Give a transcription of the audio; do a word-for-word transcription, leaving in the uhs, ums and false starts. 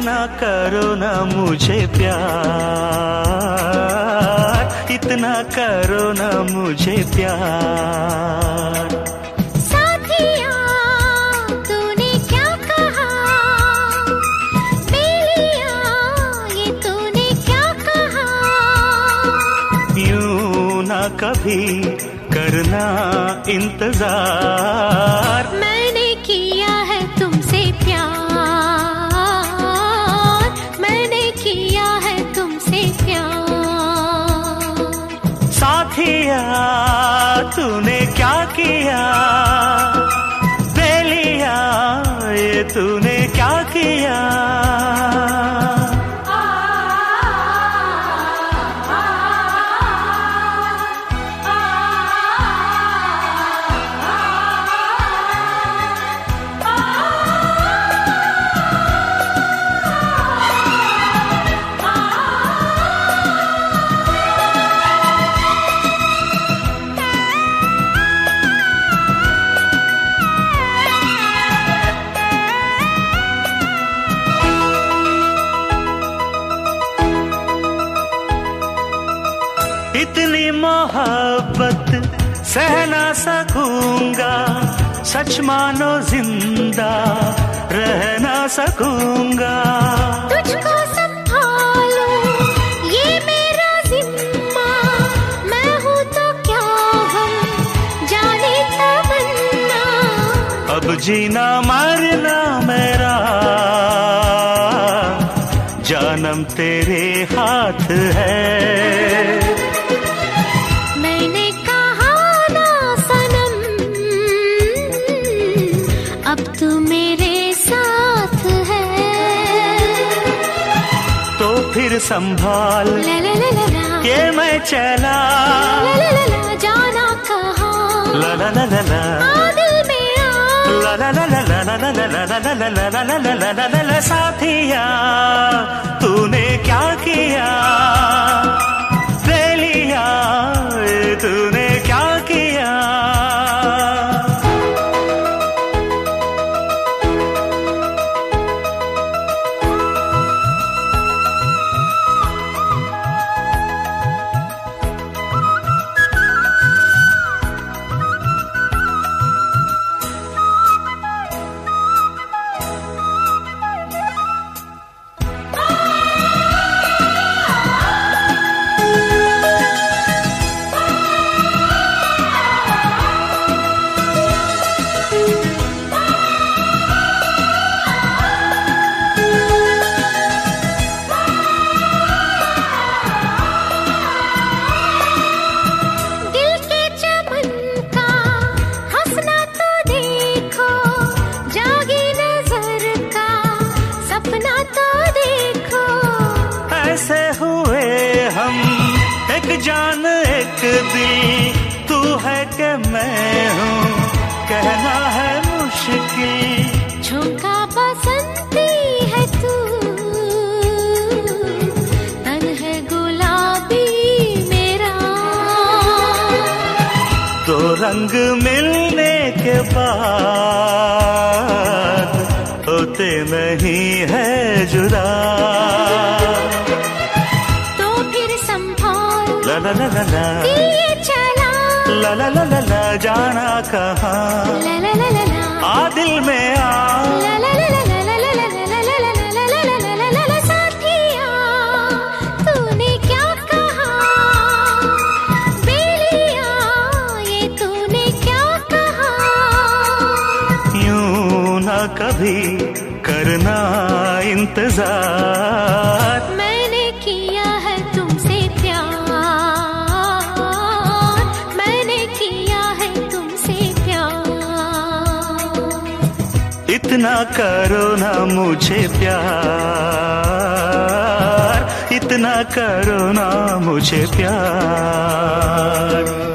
इतना करो ना मुझे प्यार, इतना करो ना मुझे प्यार। साथिया तूने क्या कहा, बेलिया ये तूने क्या कहा। यूं ना कभी करना इंतजार, मैंने किया है तुमसे प्यार, मैंने किया है तुमसे प्यार। साथिया तूने क्या किया, बेलिया ये तूने क्या किया। इतनी मोहब्बत सह ना सकूंगा, सच मानो जिंदा रह ना सकूंगा। तुझको संभालो ये मेरा जिम्मा, मैं हूँ तो क्या हम जाने तमन्ना। अब जीना मरना मेरा जानम तेरे हाथ है। मैंने कहा ना सनम, अब तू मेरे साथ है। तो फिर संभाल ला ला ला ला ला, के मैं चला, ला ला ला ला, जाना कहाँ, ला ला ला ला ला, आ दिल में आ, ला ला ला ला ला ला ला ला ला ला ला ला ला ला ला ला ला। साथिया तूने क्या किया, बेलिया तूने क्या किया। ऐसे हुए हम एक जान एक दिल, तू है कि मैं हूँ कहना है मुश्किल। झोंका बसंती है तू, तन है गुलाबी मेरा। दो रंग मिलने के बाद होते नहीं है जुदा। ला ला ला ला ला, ये चला, ला ला ला ला ला, जाना कहाँ, ला ला ला ला ला, आ दिल में आ, ला ला ला ला ला ला ला ला ला ला ला ला ला ला ला ला। साथिया तूने क्या कहा, बेलिया ये तूने क्या कहा। यूं ना कभी करना इंतजार, मैंने किया है तुमसे प्यार, मैंने किया है तुमसे प्यार। इतना करो ना मुझे प्यार, इतना करो ना मुझे प्यार।